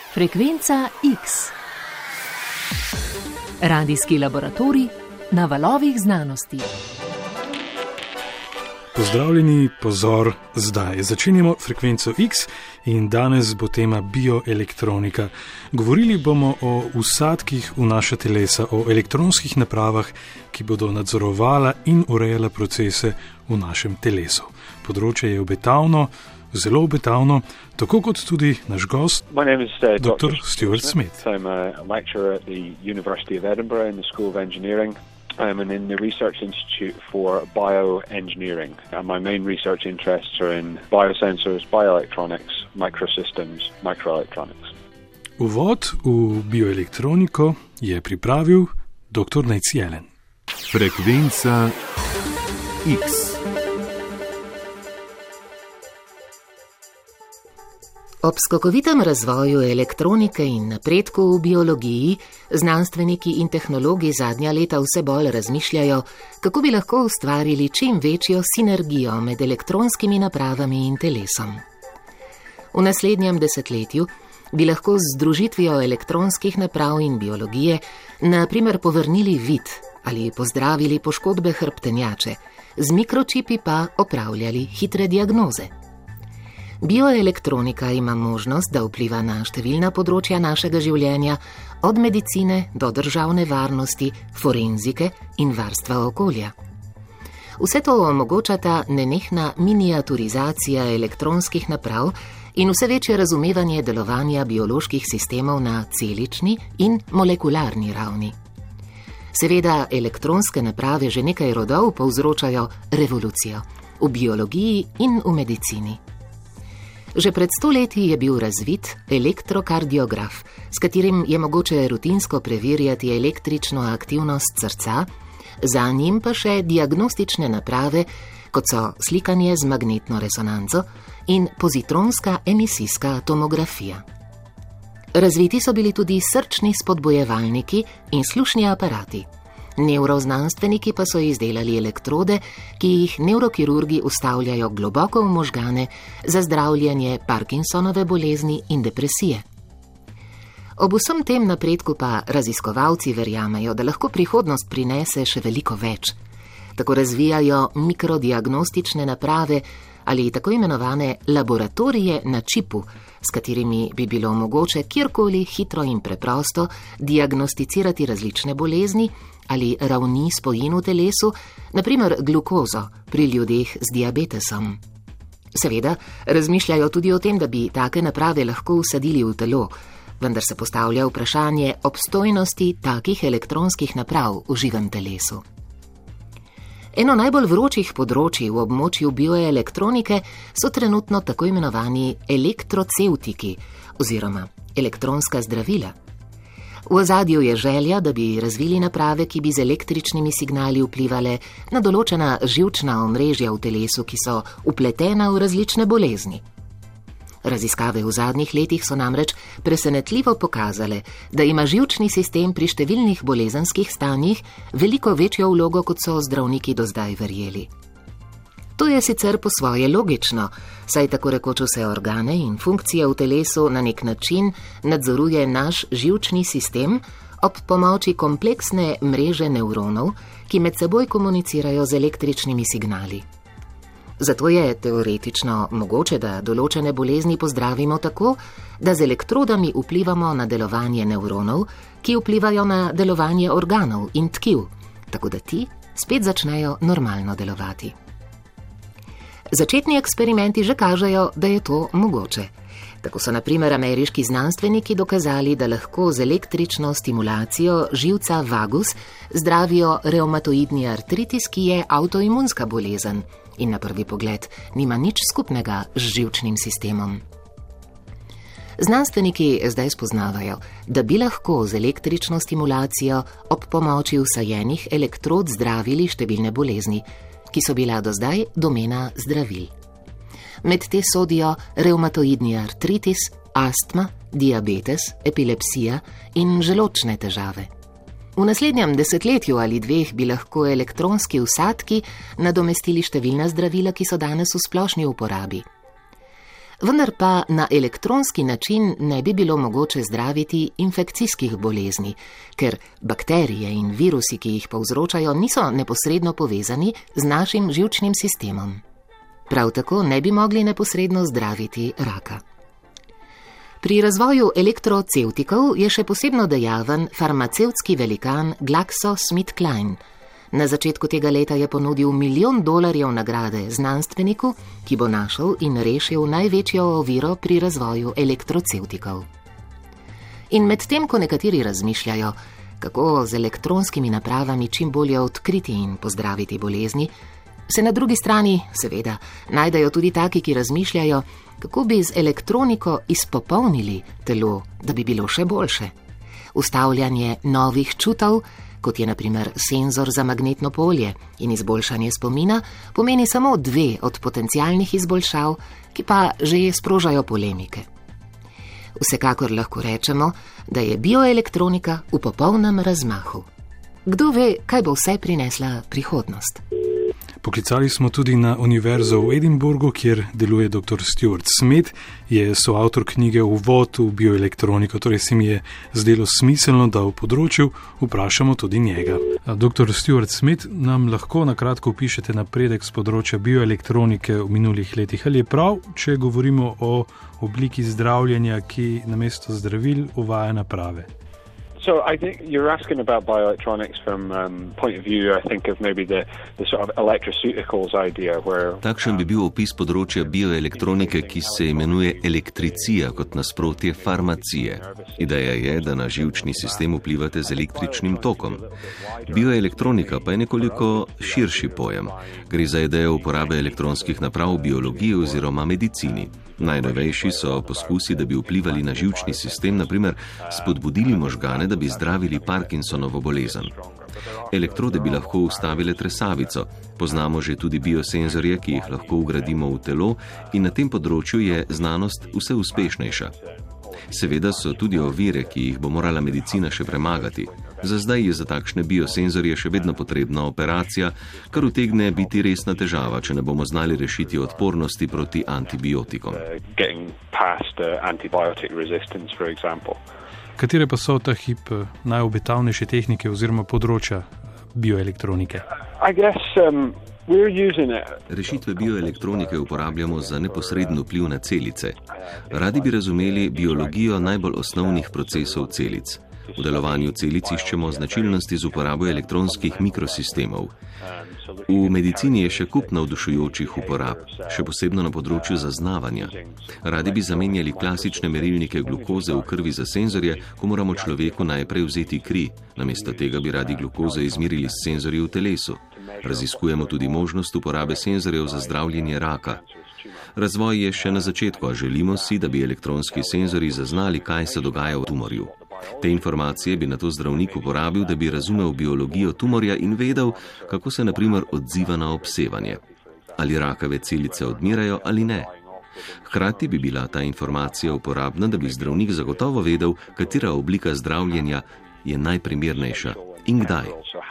Frekvenca X. Radijski laboratorij na valovih znanosti. Pozdravljeni, pozor, zdaj začenjamo Frekvenco X in danes bo tema bioelektronika. Govorili bomo o vsadkih v naša telesa, o elektronskih napravah, ki bodo nadzorovala in urejala procese v našem telesu. Področje je obetavno, zelo obetavno, tako kot tudi naš gost, dr. Stuart Smith. I'm a lecturer at the University of Edinburgh in the School of Engineering. I'm in the Research Institute for Bioengineering, and my main research interests are in biosensors, bioelectronics, microsystems, microelectronics. Uvod v bioelektroniko je pripravil dr. Nejc Jelen. Frekvenca X. Ob skokovitem razvoju elektronike in napredku v biologiji, znanstveniki in tehnologi zadnja leta vse bolj razmišljajo, kako bi lahko ustvarili čim večjo sinergijo med elektronskimi napravami in telesom. V naslednjem desetletju bi lahko z združitvijo elektronskih naprav in biologije na primer povrnili vid ali pozdravili poškodbe hrbtenjače, z mikročipi pa opravljali hitre diagnoze. Bioelektronika ima možnost, da vpliva na številna področja našega življenja, od medicine do državne varnosti, forenzike in varstva okolja. Vse to omogočata nenehna miniaturizacija elektronskih naprav in vse večje razumevanje delovanja bioloških sistemov na celični in molekularni ravni. Seveda, elektronske naprave že nekaj rodov povzročajo revolucijo v biologiji in v medicini. Že pred 100 leti je bil razvit elektrokardiograf, s katerim je mogoče rutinsko preverjati električno aktivnost srca, za njim pa še diagnostične naprave, kot so slikanje z magnetno resonanco in pozitronska emisijska tomografija. Razviti so bili tudi srčni spodbojevalniki in slušni aparati. Nevroznanstveniki pa so izdelali elektrode, ki jih nevrokirurgi vstavljajo globoko v možgane za zdravljenje Parkinsonove bolezni in depresije. Ob vsem tem napredku pa raziskovalci verjamejo, da lahko prihodnost prinese še veliko več. Tako razvijajo mikrodiagnostične naprave ali tako imenovane laboratorije na čipu, s katerimi bi bilo mogoče kjerkoli hitro in preprosto diagnosticirati različne bolezni ali ravni spojin v telesu, naprimer glukozo pri ljudeh z diabetesom. Seveda, razmišljajo tudi o tem, da bi take naprave lahko vsadili v telo, vendar se postavlja vprašanje obstojnosti takih elektronskih naprav v živem telesu. Eno najbolj vročih področij v območju bioelektronike so trenutno tako imenovani elektrocevtiki oziroma elektronska zdravila. V ozadju je želja, da bi razvili naprave, ki bi z električnimi signali vplivale na določena živčna omrežja v telesu, ki so vpletena v različne bolezni. Raziskave v zadnjih letih so namreč presenetljivo pokazale, da ima živčni sistem pri številnih bolezenskih stanjih veliko večjo vlogo, kot so zdravniki do zdaj verjeli. To je sicer po svoje logično, saj tako rekoč vse organe in funkcije v telesu na nek način nadzoruje naš živčni sistem ob pomoči kompleksne mreže nevronov, ki med seboj komunicirajo z električnimi signali. Zato je teoretično mogoče, da določene bolezni pozdravimo tako, da z elektrodami vplivamo na delovanje nevronov, ki vplivajo na delovanje organov in tkiv, tako da ti spet začnejo normalno delovati. Začetni eksperimenti že kažejo, da je to mogoče. Tako so na primer ameriški znanstveniki dokazali, da lahko z električno stimulacijo živca vagus zdravijo revmatoidni artritis, ki je avtoimunska bolezen in na prvi pogled nima nič skupnega z živčnim sistemom. Znanstveniki zdaj spoznavajo, da bi lahko z električno stimulacijo ob pomoči vsajenih elektrod zdravili številne bolezni, ki so bila do zdaj domena zdravil. Med te sodijo revmatoidni artritis, astma, diabetes, epilepsija in želodčne težave. V naslednjem desetletju ali dveh bi lahko elektronski vsadki nadomestili številna zdravila, ki so danes v splošni uporabi. Vendar pa na elektronski način ne bi bilo mogoče zdraviti infekcijskih bolezni, ker bakterije in virusi, ki jih povzročajo, niso neposredno povezani z našim živčnim sistemom. Prav tako ne bi mogli neposredno zdraviti raka. Pri razvoju elektrocevtikov je še posebno dejaven farmacevtski velikan GlaxoSmithKline. Na začetku tega leta je ponudil $1 milijon nagrade znanstveniku, ki bo našel in rešil največjo oviro pri razvoju elektrocevtikov. In medtem, ko nekateri razmišljajo, kako z elektronskimi napravami čim bolje odkriti in pozdraviti bolezni, se na drugi strani, seveda, najdejo tudi taki, ki razmišljajo, kako bi z elektroniko izpopolnili telo, da bi bilo še boljše. Ustavljanje novih čutov, kot je na primer senzor za magnetno polje in izboljšanje spomina, pomeni samo 2 od potencialnih izboljšav, ki pa že sprožajo polemike. Vsekakor lahko rečemo, da je bioelektronika v popolnem razmahu. Kdo ve, kaj bo vse prinesla prihodnost? Poklicali smo tudi na Univerzo v Edinburgu, kjer deluje dr. Stuart Smith, je soavtor knjige Uvod v bioelektroniko, torej se mi je zdelo smiselno, da v področju vprašamo tudi njega. Dr. Stuart Smith, nam lahko na kratko opišete napredek z področja bioelektronike v minulih letih? Ali je prav, če govorimo o obliki zdravljenja, ki namesto zdravil uvaja naprave? So I think you're asking about bioelectronics from point of view, I think, of maybe the sort of electroceuticals idea where... Takšen bi bil opis področja bioelektronike, ki se imenuje elektricija kot nasprotje farmacije. Ideja je, da na živčni sistem vplivate z električnim tokom. Bioelektronika pa je nekoliko širši pojem. Gre za idejo uporabe elektronskih naprav v biologiji oziroma medicini. Najnovejši so poskusi, da bi vplivali na živčni sistem, naprimer spodbudili možgane, da bi zdravili Parkinsonovo bolezen. Elektrode bi lahko ustavile tresavico. Poznamo že tudi biosenzorje, ki jih lahko vgradimo v telo, in na tem področju je znanost vse uspešnejša. Seveda so tudi ovire, ki jih bo morala medicina še premagati. Za zdaj je za takšne biosenzorje še vedno potrebna operacija, kar utegne biti resna težava, če ne bomo znali rešiti odpornosti proti antibiotikom. Katere pa so ta hip najobetavnejše tehnike oziroma področja bioelektronike? Rešitve bioelektronike uporabljamo za neposreden vpliv na celice. Radi bi razumeli biologijo najbolj osnovnih procesov celic. V delovanju celic iščemo značilnosti z uporabo elektronskih mikrosistemov. V medicini je še kup navdušujočih uporab, še posebno na področju zaznavanja. Radi bi zamenjali klasične merilnike glukoze v krvi za senzorje, ko moramo človeku najprej vzeti kri. Namesto tega bi radi glukozo izmerili s senzorji v telesu. Raziskujemo tudi možnost uporabe senzorjev za zdravljenje raka. Razvoj je še na začetku, a želimo si, da bi elektronski senzorji zaznali, kaj se dogaja v tumorju. Te informacije bi nato zdravnik uporabil, da bi razumel biologijo tumorja in vedel, kako se na primer odziva na obsevanje. Ali rakave celice odmirajo ali ne. Hkrati bi bila ta informacija uporabna, da bi zdravnik zagotovo vedel, katera oblika zdravljenja je najprimernejša in kdaj.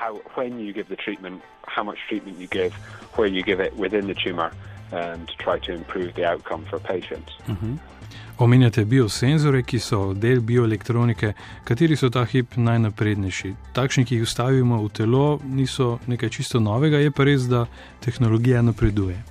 Omenjate biosenzore, ki so del bioelektronike. Kateri so ta hip najnaprednejši? Takšni, ki jih vstavimo v telo, niso nekaj čisto novega, je pa res, da tehnologija napreduje.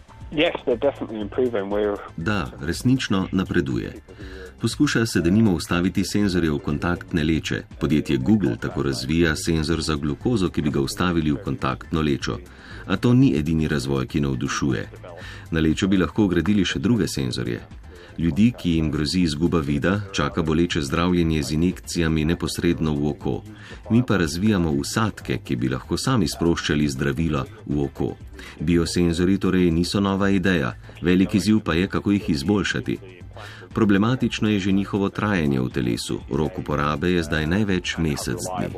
Da, resnično napreduje. Poskuša se denimo vstaviti senzorje v kontaktne leče. Podjetje Google tako razvija senzor za glukozo, ki bi ga vstavili v kontaktno lečo. A to ni edini razvoj, ki navdušuje. Na lečo bi lahko vgradili še druge senzorje. Ljudi, ki jim grozi izguba vida, čaka boleče zdravljenje z injekcijami neposredno v oko. Mi pa razvijamo vsadke, ki bi lahko sami sproščali zdravila v oko. Biosenzori torej niso nova ideja, velik izziv pa je, kako jih izboljšati. Problematično je že njihovo trajanje v telesu. Rok uporabe je zdaj največ mesec dni.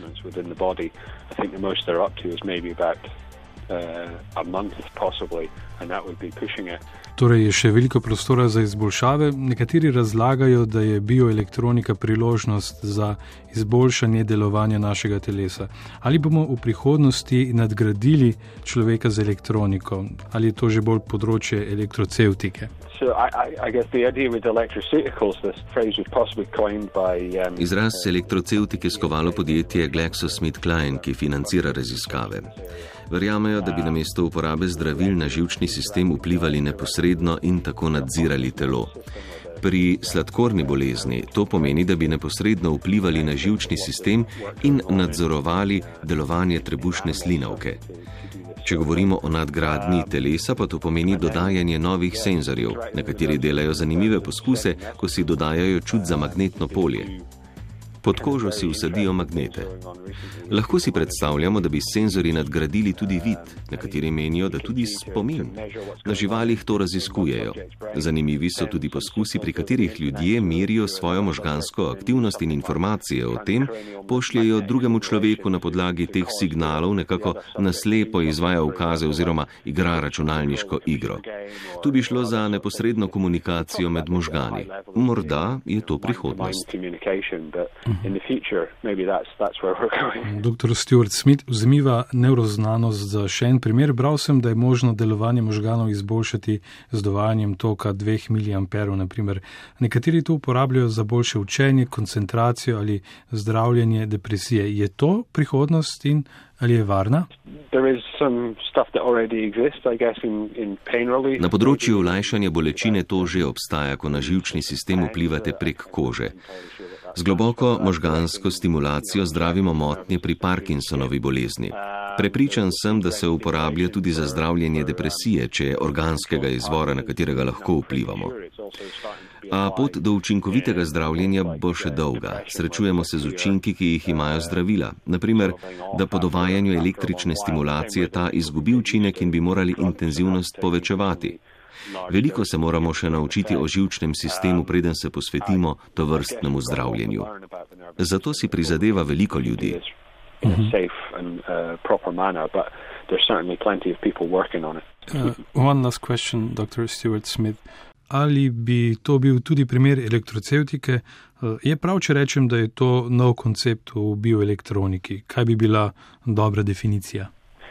Torej je še veliko prostora za izboljšave. Nekateri razlagajo, da je bioelektronika priložnost za izboljšanje delovanja našega telesa. Ali bomo v prihodnosti nadgradili človeka z elektroniko? Ali je to že bolj področje elektrocevtike? Izraz elektrocevtike skovalo podjetje GlaxoSmithKline, ki financira raziskave. Verjamejo, da bi namesto uporabe zdravil na živčni sistem vplivali neposredno in tako nadzirali telo. Pri sladkorni bolezni to pomeni, da bi neposredno vplivali na živčni sistem in nadzorovali delovanje trebušne slinavke. Če govorimo o nadgradnji telesa, pa to pomeni dodajanje novih senzorjev. Nekateri delajo zanimive poskuse, ko si dodajajo čut za magnetno polje. Pod kožo si vsadijo magnete. Lahko si predstavljamo, da bi senzori nadgradili tudi vid, nekateri menijo, da tudi spomin. Na živalih to raziskujejo. Zanimivi so tudi poskusi, pri katerih ljudje merijo svojo možgansko aktivnost in informacije o tem, pošljejo drugemu človeku na podlagi teh signalov, nekako naslepo izvaja ukaze oziroma igra računalniško igro. Tu bi šlo za neposredno komunikacijo med možgani. Morda je to prihodnost. Dr. Stuart Smith, vzemiva nevroznanost za še en primer. Bral sem, da je možno delovanje možganov izboljšati z dovajanjem toka 2 mA, naprimer. Nekateri to uporabljajo za boljše učenje, koncentracijo ali zdravljenje depresije. Je to prihodnost in ali je varna? Na področju olajšanja bolečine to že obstaja, ko na živčni sistem vplivate prek kože. Z globoko možgansko stimulacijo zdravimo motnje pri Parkinsonovi bolezni. Prepričan sem, da se uporablja tudi za zdravljenje depresije, če je organskega izvora, na katerega lahko vplivamo. A pot do učinkovitega zdravljenja bo še dolga. Srečujemo se z učinki, ki jih imajo zdravila. Naprimer, da po dovajanju električne stimulacije ta izgubi učinek in bi morali intenzivnost povečevati. Veliko se moramo še naučiti o živčnem sistemu, preden se posvetimo tovrstnemu zdravljenju. Zato si prizadeva veliko ljudi. One last question, Dr. Stuart Smith. Ali bi to bil tudi primer elektrocevtike? Je prav, če rečem, da je to nov koncept v bioelektroniki? Kaj bi bila dobra definicija?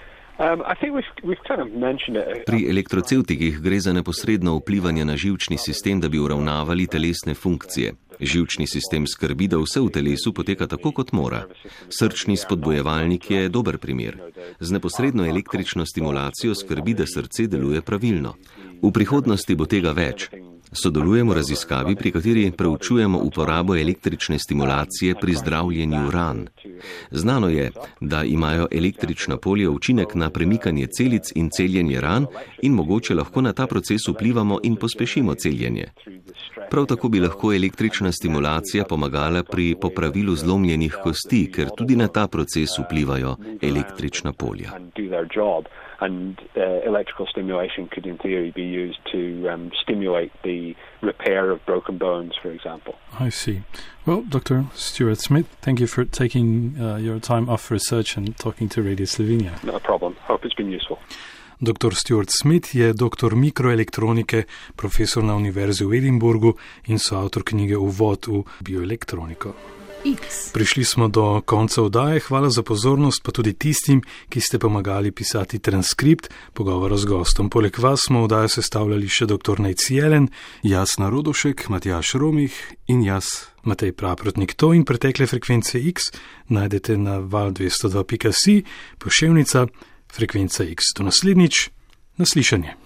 Pri elektrocevtikih gre za neposredno vplivanje na živčni sistem, da bi uravnavali telesne funkcije. Živčni sistem skrbi, da vse v telesu poteka tako, kot mora. Srčni spodbojevalnik je dober primer. Z neposredno električno stimulacijo skrbi, da srce deluje pravilno. V prihodnosti bo tega več. Sodelujemo v raziskavi, pri kateri preučujemo uporabo električne stimulacije pri zdravljenju ran. Znano je, da imajo električna polja učinek na premikanje celic in celjenje ran in mogoče lahko na ta proces vplivamo in pospešimo celjenje. Prav tako bi lahko električna stimulacija pomagala pri popravilu zlomljenih kosti, ker tudi na ta proces vplivajo električna polja. And electrical stimulation could in theory be used to stimulate the repair of broken bones, for example. I see. Well, Dr. Stuart Smith, thank you for taking your time off research and talking to Radio Slovenia. No problem. Hope it's been useful. Dr. Stuart Smith je doktor mikroelektronike, profesor na Univerzi v Edinburgu in soavtor knjige Uvod v bioelektroniko. Prišli smo do konca oddaje. Hvala za pozornost, pa tudi tistim, ki ste pomagali pisati transkript pogovora z gostom. Poleg vas smo oddajo sestavljali še dr. Nejc Jelen, Jasna Rodošek, Matjaž Romih in jaz, Matej Praprotnik. To in pretekle frekvence X najdete na val202.si, poševnica frekvenca X. Do naslednjič, naslišanje.